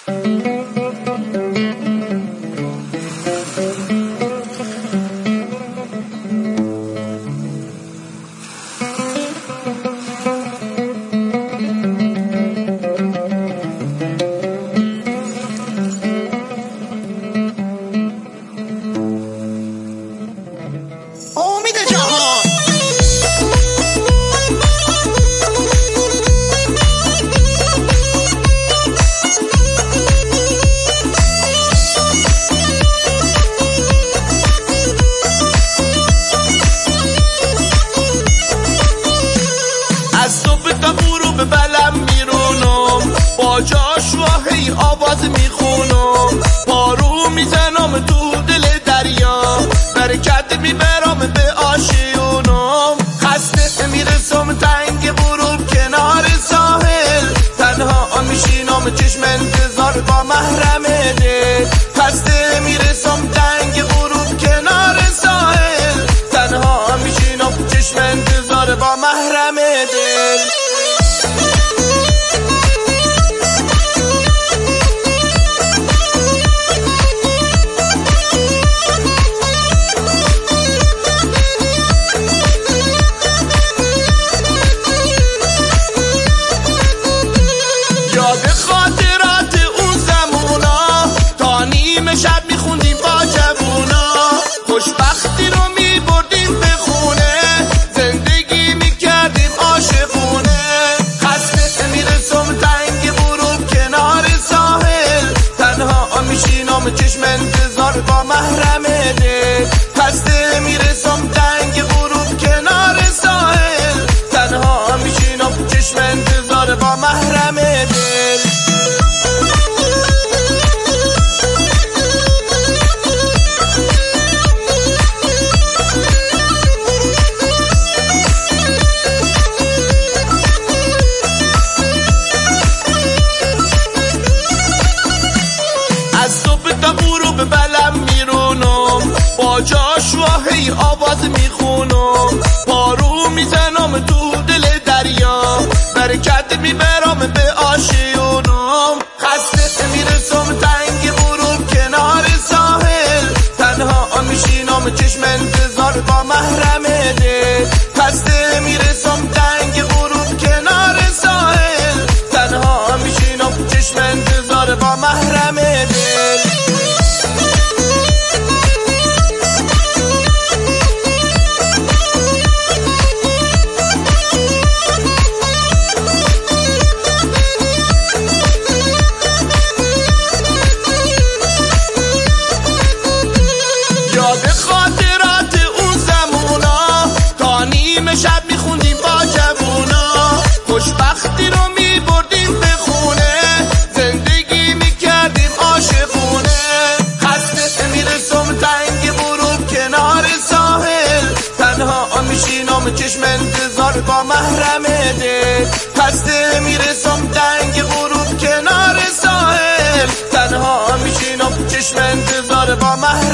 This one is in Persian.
هی آواز میخونم، پارو میزنم تو دل دریا، برکت میبرم به آشیونم. خسته میرسم تنگ غروب کنار ساحل، تنها میشینم چشم انتظار با محرم دل. خسته میرسم تنگ غروب کنار ساحل، تنها میشینم چشم انتظار با محرم دل. یاد خاطرات اون زمونا، تا نیم شب میخوندیم با جوونا، خوشبختی رو میبردیم به خونه، زندگی میکردیم عاشقونه. خسته میرسم تنگ غروب کنار ساحل، تنها میشینم چشم انتظار با محرم دل. خسته میرسم تنگ غروب کنار ساحل، تنها میشینم چشم انتظار با محرم دل. از صبح تا غروب بلم میرونم، با جاشوا هی آواز میخونم، پارو میزنم تو دل دریا، برکت میبرم به آشیونم. خسته میرسم تنگ غروب کنار ساحل، تنها میشینم چشم انتظار با محرم دل. خسته میرسم تنگ غروب کنار ساحل، تنها میشینم چشم انتظار با محرم دل. یاد خاطرات اون زمونا، تا نیم شب میخوندیم با جوونا، خوشبختی رو میبردیم به خونه، زندگی میکردیم عاشقونه. خسته میرسم تنگ غروب کنار ساحل، تنها میشینم چشم انتظار با محرم دل. خسته میرسم تنگ غروب کنار ساحل، تنها میشینم چشم انتظار با محرم